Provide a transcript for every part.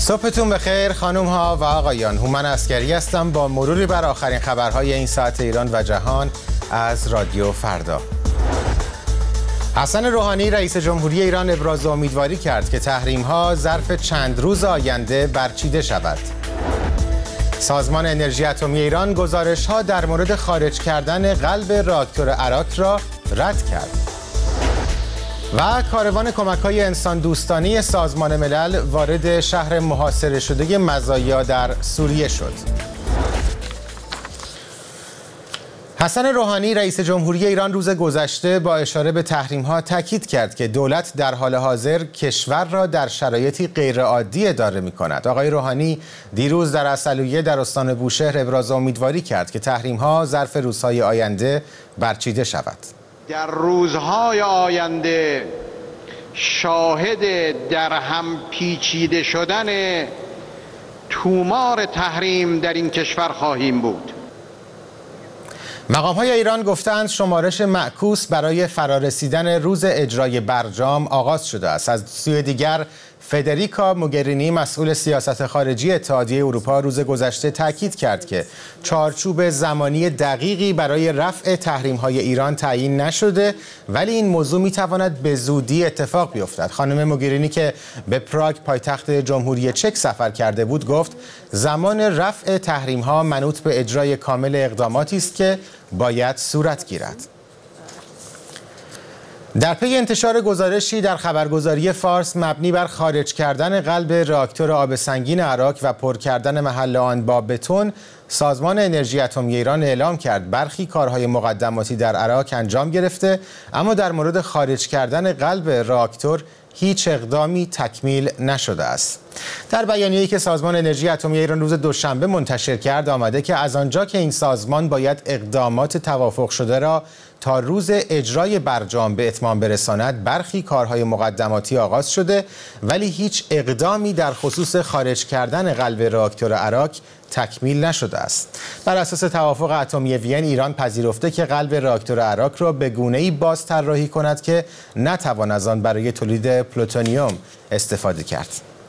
صبحتون بخیر خانم ها و آقایان. هومن عسکری هستم با مروری بر آخرین خبرهای این ساعت ایران و جهان از رادیو فردا. حسن روحانی رئیس جمهوری ایران ابراز امیدواری کرد که تحریم‌ها ظرف چند روز آینده برچیده شود. سازمان انرژی اتمی ایران گزارش‌ها در مورد خارج کردن قلب راکتور عراق را رد کرد. و کاروان کمک‌های انسان دوستانه سازمان ملل وارد شهر محاصره شده مزایا در سوریه شد. حسن روحانی رئیس جمهوری ایران روز گذشته با اشاره به تحریم‌ها تاکید کرد که دولت در حال حاضر کشور را در شرایطی غیرعادی اداره می‌کند. آقای روحانی دیروز در عسلویه در استان بوشهر ابراز امیدواری کرد که تحریم‌ها ظرف روزهای آینده برچیده شود. در روزهای آینده شاهد در هم پیچیده شدن تومار تحریم در این کشور خواهیم بود. مقام‌های ایران گفتند شمارش معکوس برای فرارسیدن روز اجرای برجام آغاز شده است. از سوی دیگر فدریکا موگرینی مسئول سیاست خارجی اتحادیه اروپا روز گذشته تاکید کرد که چارچوب زمانی دقیقی برای رفع تحریم‌های ایران تعیین نشده، ولی این موضوع می‌تواند به زودی اتفاق بیفتد. خانم موگرینی که به پراگ پایتخت جمهوری چک سفر کرده بود گفت زمان رفع تحریم‌ها منوط به اجرای کامل اقداماتی است که باید صورت گیرد. در پی انتشار گزارشی در خبرگزاری فارس مبنی بر خارج کردن قلب راکتور آب سنگین عراق و پر کردن محل آن با بتون، سازمان انرژی اتمی ایران اعلام کرد برخی کارهای مقدماتی در عراق انجام گرفته، اما در مورد خارج کردن قلب راکتور هیچ اقدامی تکمیل نشده است. در بیانیه‌ای که سازمان انرژی اتمی ایران روز دوشنبه منتشر کرد آمده که از آنجا که این سازمان باید اقدامات توافق شده را تا روز اجرای برجام به اتمام برساند، برخی کارهای مقدماتی آغاز شده ولی هیچ اقدامی در خصوص خارج کردن قلب راکتور عراق تکمیل نشده است. بر اساس توافق اتمی وین، ایران پذیرفته که قلب راکتور عراق را به گونه‌ای باز طراحی کند که نتوان از آن برای تولید پلوتونیوم استفاده کرد.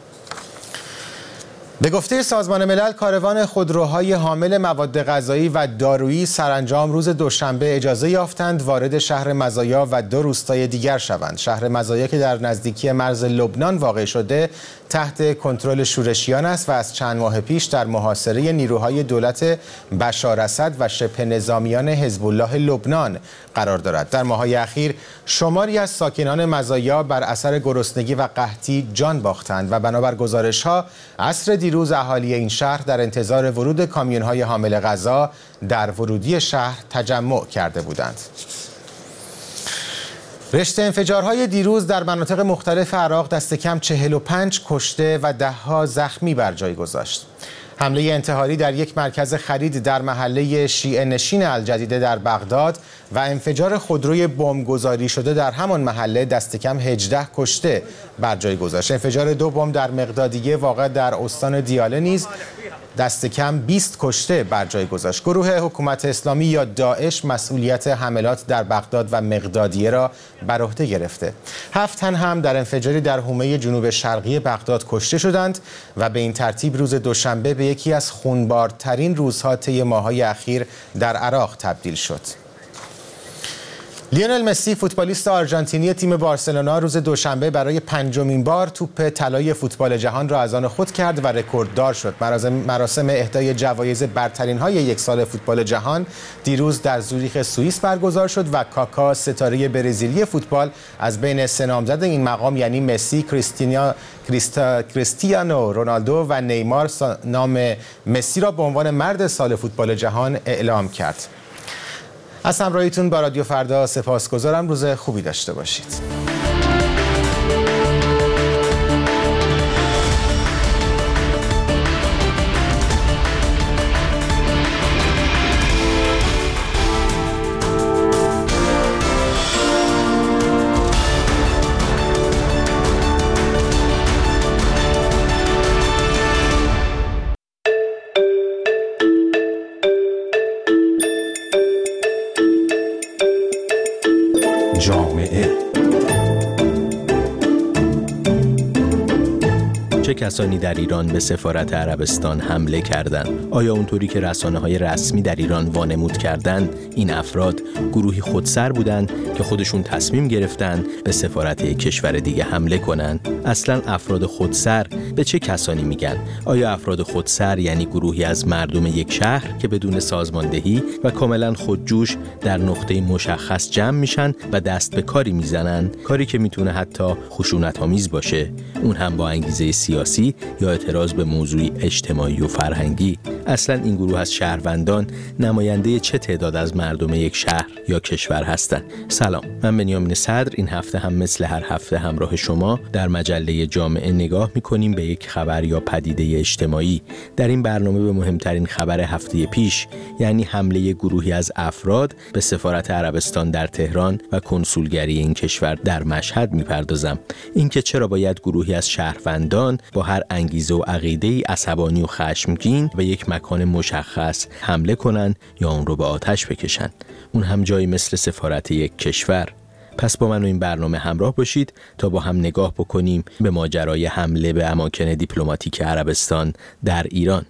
به گفته سازمان ملل، کاروان خودروهای حامل مواد غذایی و دارویی سرانجام روز دوشنبه اجازه یافتند وارد شهر مزایا و دو روستای دیگر شوند. شهر مزایا که در نزدیکی مرز لبنان واقع شده تحت کنترل شورشیان است و از چند ماه پیش در محاصره نیروهای دولت بشار اسد و شبه نظامیان حزب الله لبنان قرار دارد. در ماه‌های اخیر شماری از ساکنان مزایا بر اثر گرسنگی و قحطی جان باختند و بنابر گزارش‌ها عصر دیروز اهالی این شهر در انتظار ورود کامیون‌های حامل غذا در ورودی شهر تجمع کرده بودند. رشته انفجارهای دیروز در مناطق مختلف عراق دست کم 45 کشته و ده‌ها زخمی بر جای گذاشت. حمله انتحاری در یک مرکز خرید در محله شیعه نشین الجدیده در بغداد و انفجار خودروی بمبگذاری شده در همان محله دست کم 18 کشته بر جای گذاشت. انفجار دو بمب در مقدادیه واقع در استان دیاله نیز دست کم 20 کشته بر جای گذاشت. گروه حکومت اسلامی یا داعش مسئولیت حملات در بغداد و مقدادیه را بر عهده گرفته. 7 تن هم در انفجاری در حومه جنوب شرقی بغداد کشته شدند و به این ترتیب روز دوشنبه به یکی از خونبارترین روزها طی ماه‌های اخیر در عراق تبدیل شد. لیونل مسی فوتبالیست آرژانتینی تیم بارسلونا روز دوشنبه برای 5مین بار توپ طلای فوتبال جهان را از آن خود کرد و رکورددار شد. مراسم اهدای جوایز برترین‌های یک سال فوتبال جهان دیروز در زوریخ سوئیس برگزار شد و کاکا ستاره برزیلی فوتبال از بین سه نامزد این مقام یعنی مسی، کریستیانو رونالدو و نیمار نام مسی را به عنوان مرد سال فوتبال جهان اعلام کرد. از همراهیتون با رادیو فردا سپاسگزارم. روز خوبی داشته باشید. جامعه کسانی در ایران به سفارت عربستان حمله کردند؟ آیا اونطوری که رسانه‌های رسمی در ایران وانمود کردند این افراد گروهی خودسر بودند که خودشون تصمیم گرفتند به سفارت یک کشور دیگه حمله کنند؟ اصلاً افراد خودسر به چه کسانی میگن؟ آیا افراد خودسر یعنی گروهی از مردم یک شهر که بدون سازماندهی و کاملاً خودجوش در نقطه مشخص جمع میشن و دست به کاری میزنن، کاری که میتونه حتی خشونت‌آمیز باشه، اون هم با انگیزه سیاسی یا اعتراض به موضوعی اجتماعی و فرهنگی؟ اصلا این گروه از شهروندان نماینده چه تعداد از مردم یک شهر یا کشور هستند؟ سلام، من بنیامین صدر این هفته هم مثل هر هفته همراه شما در مجله جامعه نگاه میکنیم به یک خبر یا پدیده اجتماعی. در این برنامه به مهمترین خبر هفته پیش، یعنی حمله گروهی از افراد به سفارت عربستان در تهران و کنسولگری این کشور در مشهد میپردازم. اینکه چرا باید گروهی از شهروندان با هر انگیزه و عقیده‌ای عصبانی و خشمگین به یک مکان مشخص حمله کنن یا اون رو به آتش بکشن، اون هم جایی مثل سفارت یک کشور. پس با من و این برنامه همراه باشید تا با هم نگاه بکنیم به ماجرای حمله به اماکن دیپلماتیک عربستان در ایران.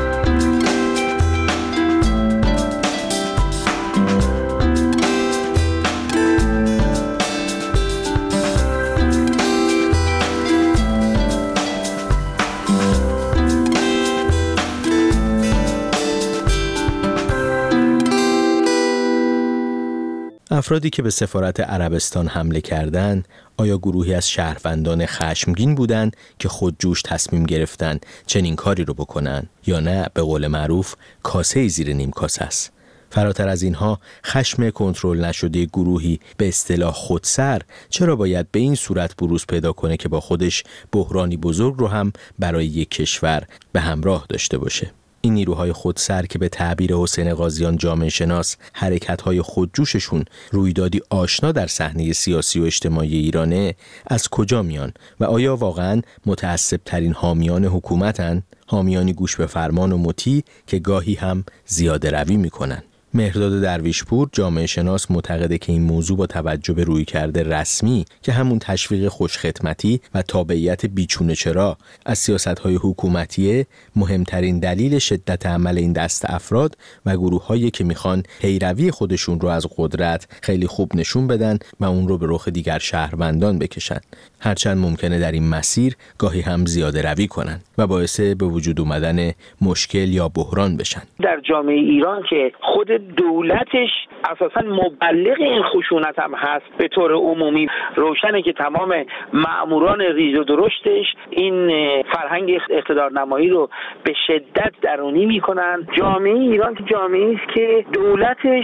افرادی که به سفارت عربستان حمله کردند، آیا گروهی از شهروندان خشمگین بودند که خودجوش تصمیم گرفتند چنین کاری رو بکنن، یا نه به قول معروف کاسه زیر نیم کاسه است؟ فراتر از اینها، خشم کنترل نشده گروهی به اصطلاح خودسر چرا باید به این صورت بروز پیدا کنه که با خودش بحرانی بزرگ رو هم برای یک کشور به همراه داشته باشه؟ این نیروهای خودسر که به تعبیر حسین قاضیان جامعه شناس حرکت‌های خودجوششون رویدادی آشنا در صحنه سیاسی و اجتماعی ایرانه، از کجا میان و آیا واقعاً متعصب‌ترین حامیان حکومتن؟ حامیانی گوش به فرمان و مطیع که گاهی هم زیاده روی میکنن. مهرداد درویشپور جامعه شناس معتقده که این موضوع با توجه به رویکرد رسمی که همون تشویق خوشخدمتی و تابعیت بیچونه چرا از سیاست‌های حکومتیه، مهمترین دلیل شدت عمل این دست افراد و گروه‌هایی که میخوان پیروی خودشون رو از قدرت خیلی خوب نشون بدن و اون رو به رخ دیگر شهروندان بکشن، هرچند ممکنه در این مسیر گاهی هم زیاده روی کنن و باعث به وجود اومدن مشکل یا بحران بشن. در جامعه ایران که خود دولتش اساساً مبلغ این خشونت هم هست، به طور عمومی روشنه که تمام مأموران ریز و درشتش این فرهنگ اقتدارنمایی رو به شدت درونی میکنن. جامعه ایران که جامعه است که دولتش،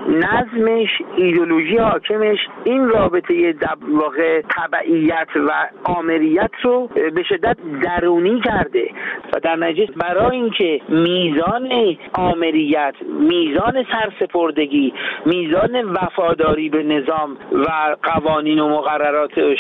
نظمش، ایدئولوژی حاکمش این رابطه در واقع تبعیت و آمریت رو به شدت درونی کرده و در نتیجه برای اینکه میزان آمریت، میزان سرسپردگی، میزان وفاداری به نظام و قوانین و مقرراتش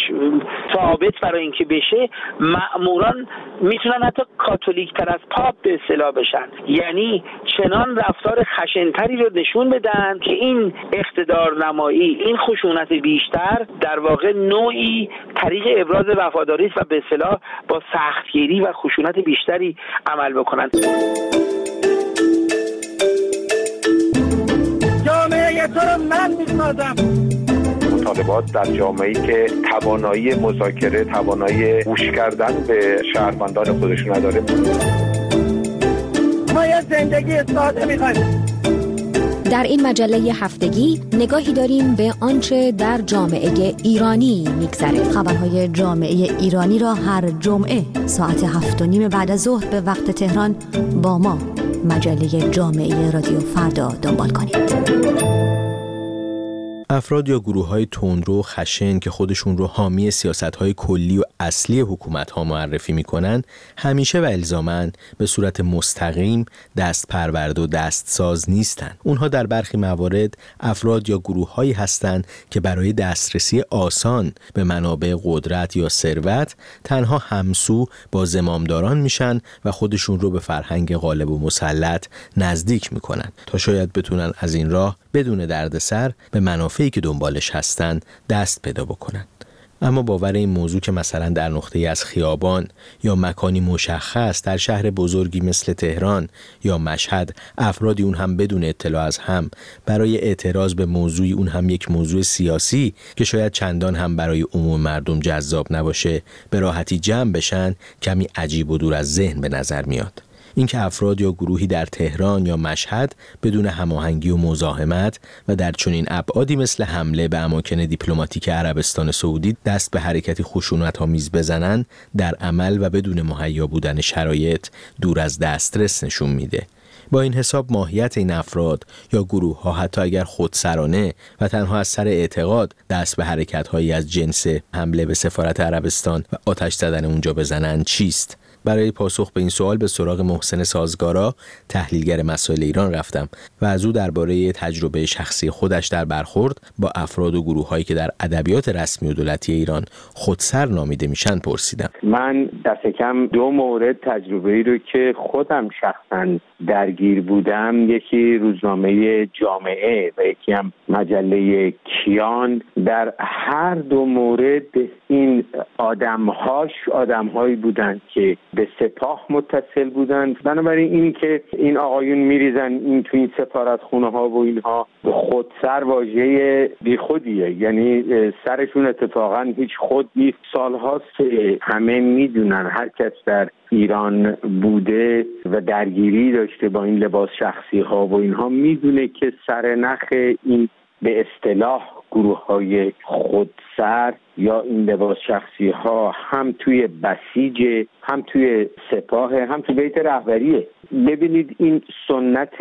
ثابت برای اینکه بشه، مأموران میتونن حتی کاتولیک تر از پاپ به اصطلاح بشن، یعنی چنان رفتار خشنتری رو نشون بدن که این اقتدارنمایی، این خشونت بیشتر در واقع نوعی طریق ابراز وفاداری است و به اصطلاح با سختگیری و خشونت بیشتری عمل بکنن. جامعه تو رو من میسازم. مطالبات در جامعه‌ای که توانایی مذاکره، توانایی گوش کردن به شهروندان خودش نداره. ما یه زندگی ساده می‌خوایم. در این مجله هفتگی نگاهی داریم به آنچه در جامعه ایرانی میگذره. خبرهای جامعه ایرانی را هر جمعه ساعت 7:30 بعد از ظهر به وقت تهران با ما مجله جامعه رادیو فردا دنبال کنید. افراد یا گروه‌های تندرو و خشن که خودشون رو حامی سیاست‌های کلی و اصلی حکومت‌ها معرفی می‌کنن، همیشه و الزاماً به صورت مستقیم دست پرورده و دستساز نیستن. اونها در برخی موارد افراد یا گروه‌هایی هستند که برای دسترسی آسان به منابع قدرت یا ثروت تنها همسو با زمامداران میشن و خودشون رو به فرهنگ غالب و مسلط نزدیک می‌کنن تا شاید بتونن از این راه بدون دردسر به منافعی که دنبالش هستن دست پیدا بکنن. اما باور این موضوع که مثلا در نقطه‌ای از خیابان یا مکانی مشخص در شهر بزرگی مثل تهران یا مشهد افرادی اون هم بدون اطلاع از هم برای اعتراض به موضوعی اون هم یک موضوع سیاسی که شاید چندان هم برای عموم مردم جذاب نباشه به راحتی جمع بشن کمی عجیب و دور از ذهن به نظر میاد. اینکه افراد یا گروهی در تهران یا مشهد بدون هماهنگی و مزاحمت و در چنین ابعادی مثل حمله به اماکن دیپلماتیک عربستان سعودی دست به حرکتی خشونت‌آمیز بزنن در عمل و بدون مهیا بودن شرایط دور از دسترس نشون میده. با این حساب ماهیت این افراد یا گروه ها حتی اگر خودسرانه و تنها از سر اعتقاد دست به حرکت هایی از جنس حمله به سفارت عربستان و آتش زدن اونجا بزنن چیست؟ برای پاسخ به این سوال به سراغ محسن سازگارا، تحلیلگر مسائل ایران رفتم و از او درباره تجربه شخصی خودش در برخورد با افراد و گروه‌هایی که در ادبیات رسمی و دولتی ایران خودسر نامیده میشن پرسیدم. من دست کم 2 مورد تجربه‌ای رو که خودم شخصاً درگیر بودم، یکی روزنامه جامعه و یکی هم مجله کیان، در هر 2 مورد این آدم‌هایی بودند که به سپاه متصل بودند. بنابراین این که این آقایون میریزن این تو این سفارتخونه ها و اینها خودسر واژه بیخودیه، یعنی سرشون اتفاقا هیچ خود نیست. سالهاست که همه میدونن، هر کس در ایران بوده و درگیری داشته با این لباس شخصی ها و اینها میدونه که سرنخ این به اصطلاح گروه های خودسر یا این لباس شخصی ها هم توی بسیج، هم توی سپاه، هم توی بیت رهبریه. ببینید این سنت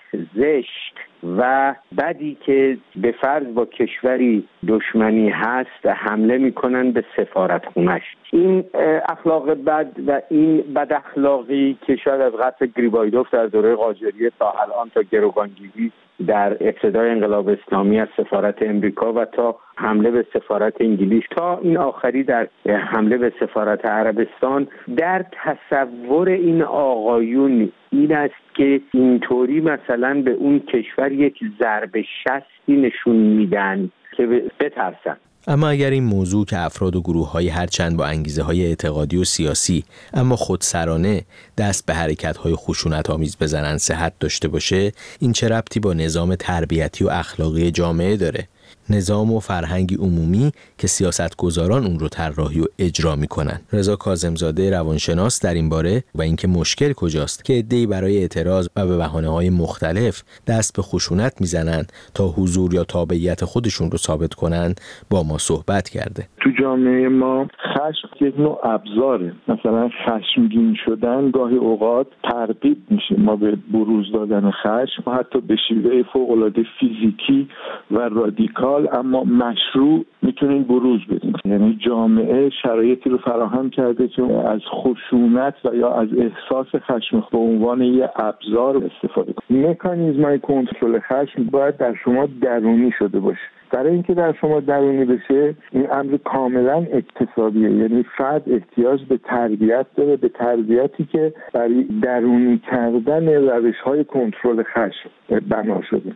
زشت و بدی که به فرض با کشوری دشمنی هست حمله میکنن به سفارتخونش، این اخلاق بد و این بد اخلاقی که شاید از قتل گریبایدوف در دوره قاجاریه تا الان، تا گروگانگیری در ابتدای انقلاب اسلامی از سفارت امریکا و تا حمله به سفارت انگلیس تا این آخری در حمله به سفارت عربستان، در تصور این آقایون این است که اینطوری مثلا به اون کشور یک ضربه شستی نشون میدن که بترسن. اما اگر این موضوع که افراد و گروه‌های هرچند با انگیزه‌های اعتقادی و سیاسی اما خودسرانه دست به حرکت‌های خشونت‌آمیز بزنن صحت داشته باشه، این چه ربطی با نظام تربیتی و اخلاقی جامعه داره؟ نظام و فرهنگی عمومی که سیاستگزاران اون رو طراحی و اجرا میکنن. رضا کاظم‌زاده روانشناس در این باره و اینکه مشکل کجاست که عده‌ای برای اعتراض و به بهانه‌های مختلف دست به خشونت میزنن تا حضور یا تابعیت خودشون رو ثابت کنن با ما صحبت کرده. تو جامعه ما خشم یک نوع ابزاره. مثلا خشمگین شدن گاهی اوقات ترغیب میشه ما به بروز دادن خشم، حتی به شیوه فوق‌العاده فیزیکی و رادیکال اما مشروع میتونین بروز بدین. یعنی جامعه شرایطی رو فراهم کرده که از خشونت و یا از احساس خشم به عنوان یه ابزار استفاده کنید. مکانیزم‌های کنترل خشم باید در شما درونی شده باشه. برای اینکه در شما درونی بشه این امر کاملا اکتسابیه، یعنی فرد احتیاج به تربیت داره، به تربیتی که برای درونی کردن روش‌های کنترل خشم بنا شده.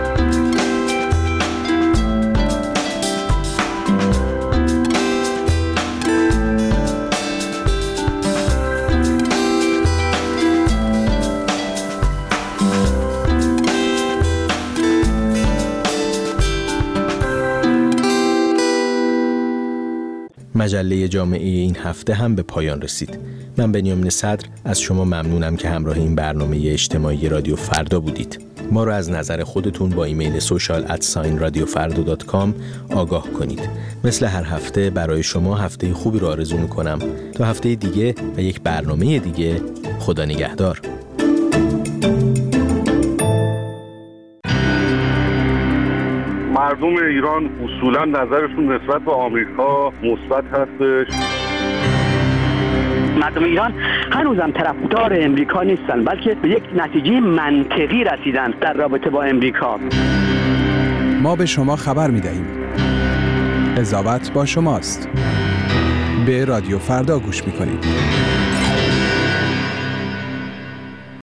مجله جامعه این هفته هم به پایان رسید. من بنیامین صدر از شما ممنونم که همراه این برنامه اجتماعی رادیو فردا بودید. ما رو از نظر خودتون با ایمیل social@radiofardo.com آگاه کنید. مثل هر هفته برای شما هفته خوبی رو آرزو میکنم. تا هفته دیگه و یک برنامه دیگه، خدا نگهدار. مردم ایران اصولا نظرشون نسبت به آمریکا مثبت هستش. مردم ایران هنوزم طرفدار امریکا نیستن، بلکه به یک نتیجه منطقی رسیدن در رابطه با امریکا. ما به شما خبر می‌دهیم. قضاوت با شماست. به رادیو فردا گوش می‌کنید.